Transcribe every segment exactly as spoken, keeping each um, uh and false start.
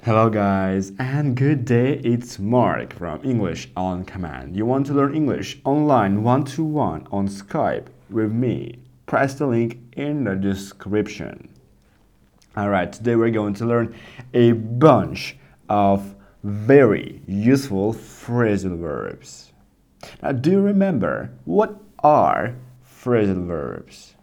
Hello guys and good day, it's Mark from English on Command. You want to learn English online one-to-one on Skype with me? Press the link in the description. Alright, today we're going to learn a bunch of very useful phrasal verbs. Now do you remember what are phrasal verbs?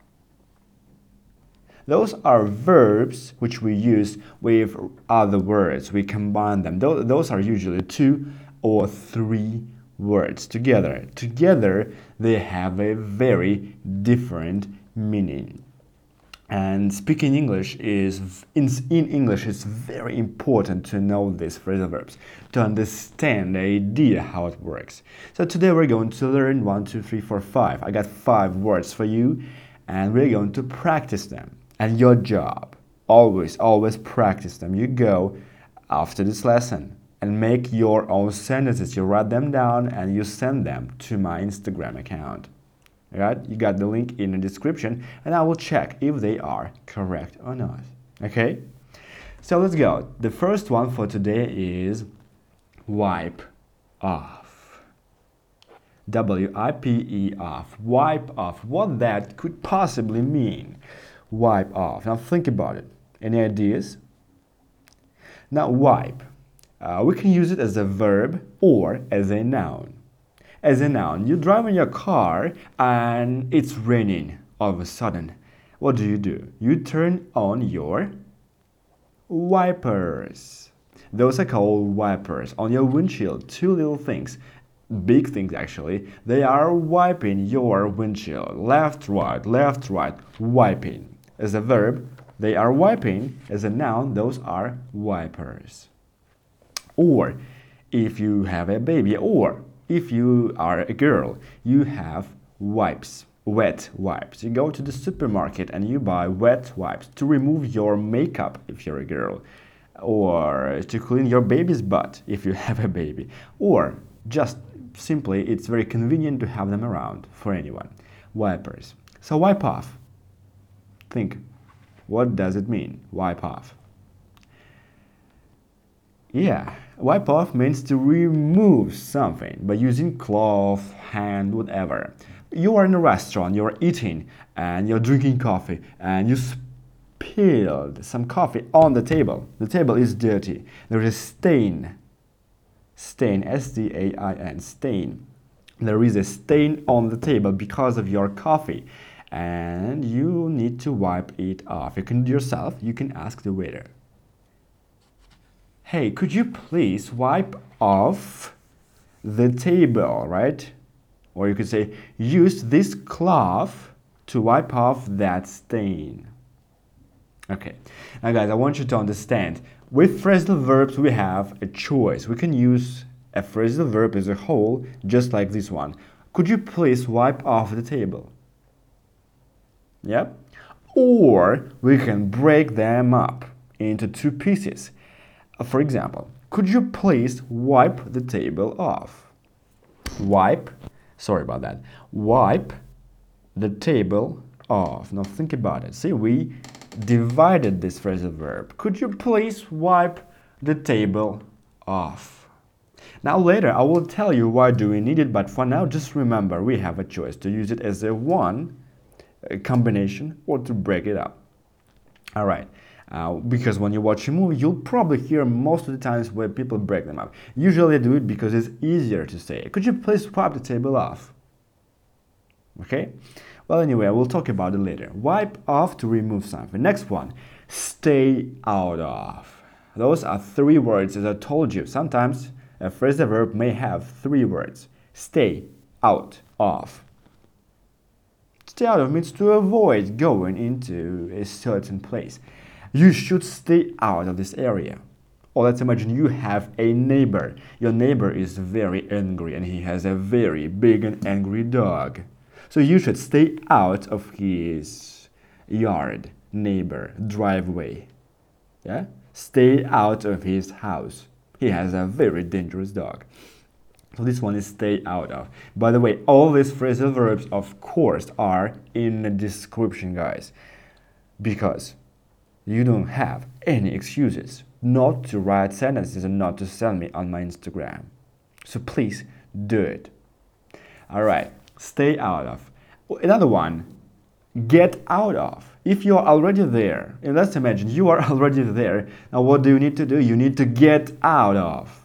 Those are verbs which we use with other words. We combine them. Those are usually two or three words together. Together, they have a very different meaning. And speaking English is in, in English it's very important to know these phrasal verbs to understand the idea how it works. So today we're going to learn one, two, three, four, five. I got five words for you, and we're going to practice them. And your job, always, always practice them. You go after this lesson and make your own sentences. You write them down and you send them to my Instagram account. Right? You got the link in the description and I will check if they are correct or not. Okay? So let's go. The first one for today is wipe off. W I P E off. Wipe off. What that could possibly mean. Wipe off. Now think about it. Any ideas? Now wipe. Uh, we can use it as a verb or as a noun. As a noun, you drive in your car and it's raining all of a sudden. What do you do? You turn on your wipers. Those are called wipers on your windshield. Two little things. Big things actually. They are wiping your windshield. Left, right, left, right, wiping. As a verb, they are wiping. As a noun, those are wipers. Or if you have a baby, or if you are a girl, you have wipes, wet wipes. You go to the supermarket and you buy wet wipes to remove your makeup if you're a girl, or to clean your baby's butt if you have a baby, or just simply it's very convenient to have them around for anyone. Wipers. So wipe off. Think, what does it mean? Wipe off. Yeah, wipe off means to remove something by using cloth, hand, whatever. You are in a restaurant, you're eating and you're drinking coffee and you spilled some coffee on the table. The table is dirty. There is a stain. Stain, S T A I N, stain. There is a stain on the table because of your coffee. And you need to wipe it off. You can do it yourself, you can ask the waiter. Hey, could you please wipe off the table, right? Or you could say, use this cloth to wipe off that stain. Okay, now guys, I want you to understand, with phrasal verbs we have a choice. We can use a phrasal verb as a whole, just like this one. Could you please wipe off the table? Yep. Or we can break them up into two pieces. For example, could you please wipe the table off? Wipe, sorry about that. Wipe the table off. Now think about it. See, we divided this phrasal verb. Could you please wipe the table off? Now later I will tell you why do we need it, but for now just remember we have a choice to use it as a one a combination or to break it up. All right, uh, because when you watch a movie, you'll probably hear most of the times where people break them up. Usually they do it because it's easier to say. Could you please wipe the table off? Okay, well anyway, we'll talk about it later. Wipe off to remove something. Next one, stay out of. Those are three words, as I told you. Sometimes a phrasal verb may have three words. Stay out of. Stay out of means to avoid going into a certain place. You should stay out of this area. Or let's imagine you have a neighbor. Your neighbor is very angry and he has a very big and angry dog. So you should stay out of his yard, neighbor, driveway. Yeah? Stay out of his house. He has a very dangerous dog. So this one is stay out of. By the way, all these phrasal verbs, of course, are in the description, guys, because you don't have any excuses. not to write sentences and not to send me on my Instagram. So please do it. All right, stay out of. Another one, get out of. If you're already there, and let's imagine you are already there, now what do you need to do? You need to get out of.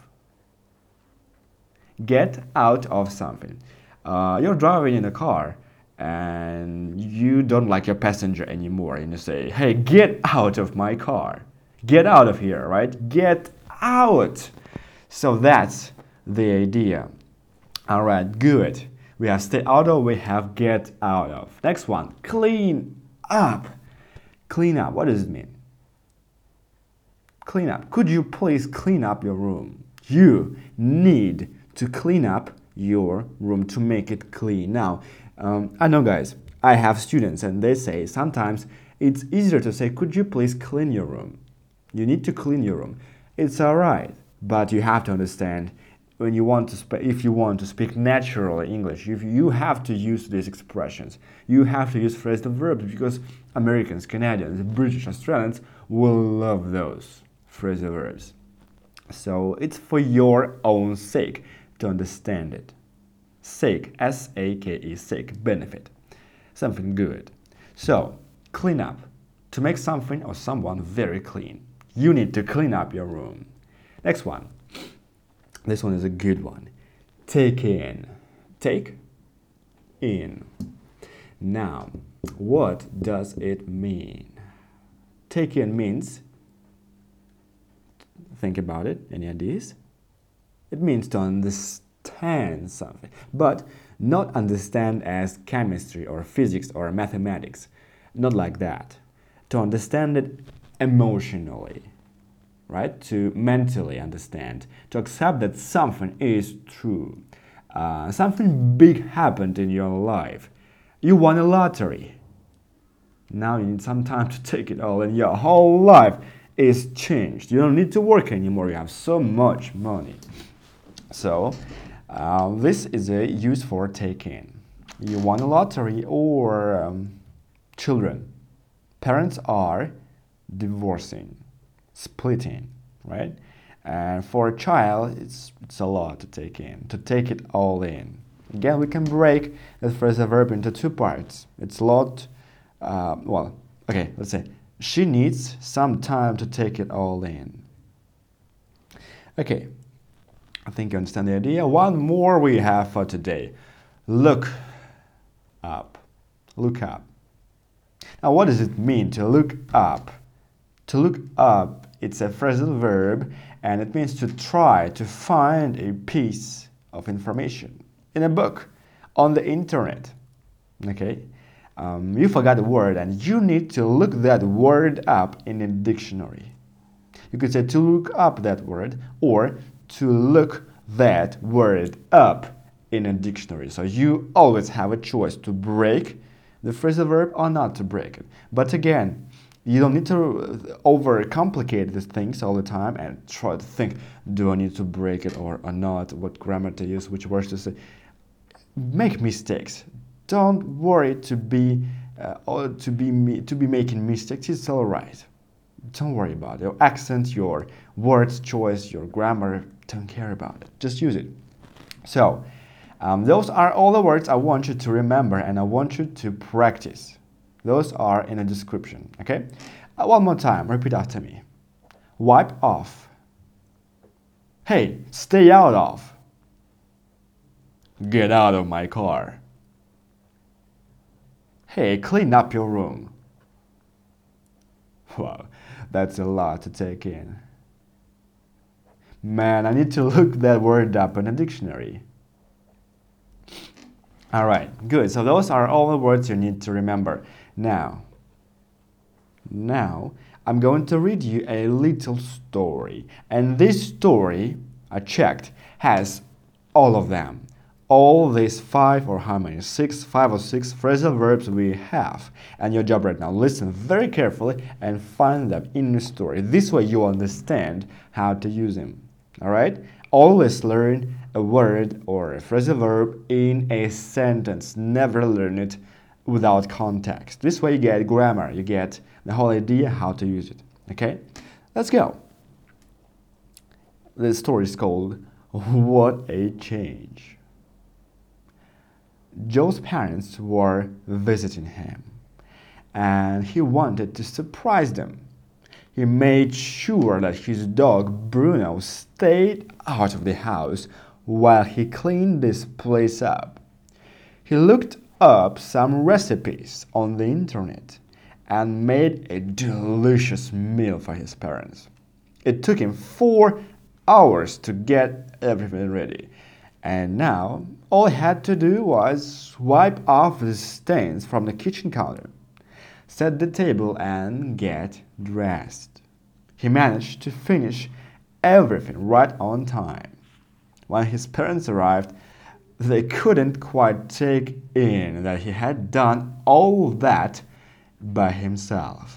Get out of something. Uh, you're driving in a car and you don't like your passenger anymore and you say, hey, get out of my car. Get out of here, right? Get out. So that's the idea. All right, good. We have stay out of, we have get out of. Next one, clean up. Clean up, what does it mean? Clean up. Could you please clean up your room? You need to clean up your room to make it clean. Now, um, I know guys, I have students and they say sometimes it's easier to say, could you please clean your room? You need to clean your room. It's all right, but you have to understand when you want to sp- if you want to speak natural English, if you have to use these expressions. You have to use phrasal verbs because Americans, Canadians, British, Australians will love those phrasal verbs. So it's for your own sake to understand it. Sake, S A K E, sake, benefit, something good. So, clean up. To make something or someone very clean, you need to clean up your room. Next one. This one is a good one. Take in. Take in. Now, what does it mean? Take in means, think about it, any ideas? It means to understand something, but not understand as chemistry or physics or mathematics. Not like that. To understand it emotionally, right? To mentally understand, to accept that something is true. Uh, something big happened in your life. You won a lottery. Now you need some time to take it all, and your whole life is changed. You don't need to work anymore. You have so much money. So uh, this is a use for take in. You won a lottery, or um, children. Parents are divorcing, splitting, right? And for a child, it's, it's a lot to take in, to take it all in. Again, we can break that phrasal verb into two parts. It's a lot, uh, well, okay, let's say, she needs some time to take it all in. Okay, I think you understand the idea. One more we have for today. Look up. Look up. Now, what does it mean to look up? To look up, it's a phrasal verb, and it means to try to find a piece of information in a book, on the internet. Okay? Um, you forgot a word, and you need to look that word up in a dictionary. You could say to look up that word, or to look that word up in a dictionary. So you always have a choice to break the phrasal verb or not to break it. But again, you don't need to overcomplicate these things all the time and try to think, do I need to break it or, or not? What grammar to use, which words to say. Make mistakes. Don't worry to be uh, or to be to be making mistakes. It's all right. Don't worry about it. Your accent, your words choice, your grammar. Don't care about it. Just use it. So, um, those are all the words I want you to remember and I want you to practice. Those are in a description, okay? Uh, one more time, repeat after me. Wipe off. Hey, stay out of. Get out of my car. Hey, clean up your room. Wow, that's a lot to take in. Man, I need to look that word up in a dictionary. All right, good. So those are all the words you need to remember. Now, now I'm going to read you a little story. And this story, I checked, has all of them. All these five or how many? Six, five or six phrasal verbs we have. And your job right now, listen very carefully and find them in the story. This way you understand how to use them. All right? Always learn a word or a phrasal verb in a sentence. Never learn it without context. This way you get grammar, you get the whole idea how to use it. Okay? Let's go. The story is called What a Change. Joe's parents were visiting him, and he wanted to surprise them. He made sure that his dog Bruno stayed out of the house while he cleaned this place up. He looked up some recipes on the internet and made a delicious meal for his parents. It took him four hours to get everything ready, and now all he had to do was wipe off the stains from the kitchen counter, set the table, and get dressed. He managed to finish everything right on time. When his parents arrived, they couldn't quite take in that he had done all that by himself.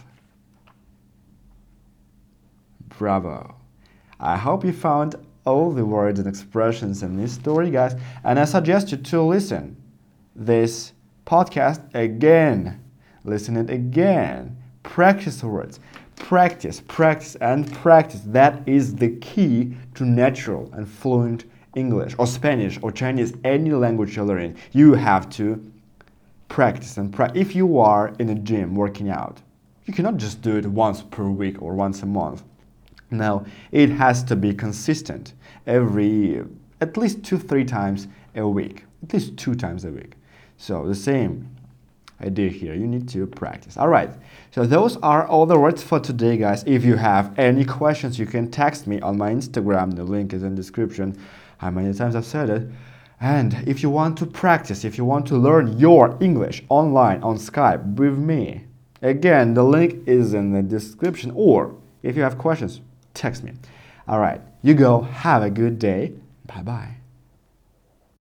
Bravo! I hope you found all the words and expressions in this story, guys, and I suggest you to listen this podcast again. Listen it again. Practice the words. Practice, practice, and practice. That is the key to natural and fluent English or Spanish or Chinese, any language you're learning. You have to practice and practice. If you are in a gym working out, you cannot just do it once per week or once a month. No, it has to be consistent every, at least two, three times a week. At least two times a week. So the same idea here. You need to practice. All right. So those are all the words for today, guys. If you have any questions, you can text me on my Instagram. The link is in the description. How many times I've said it. And if you want to practice, if you want to learn your English online on Skype with me, again, the link is in the description. Or if you have questions, text me. All right. You go. Have a good day. Bye-bye.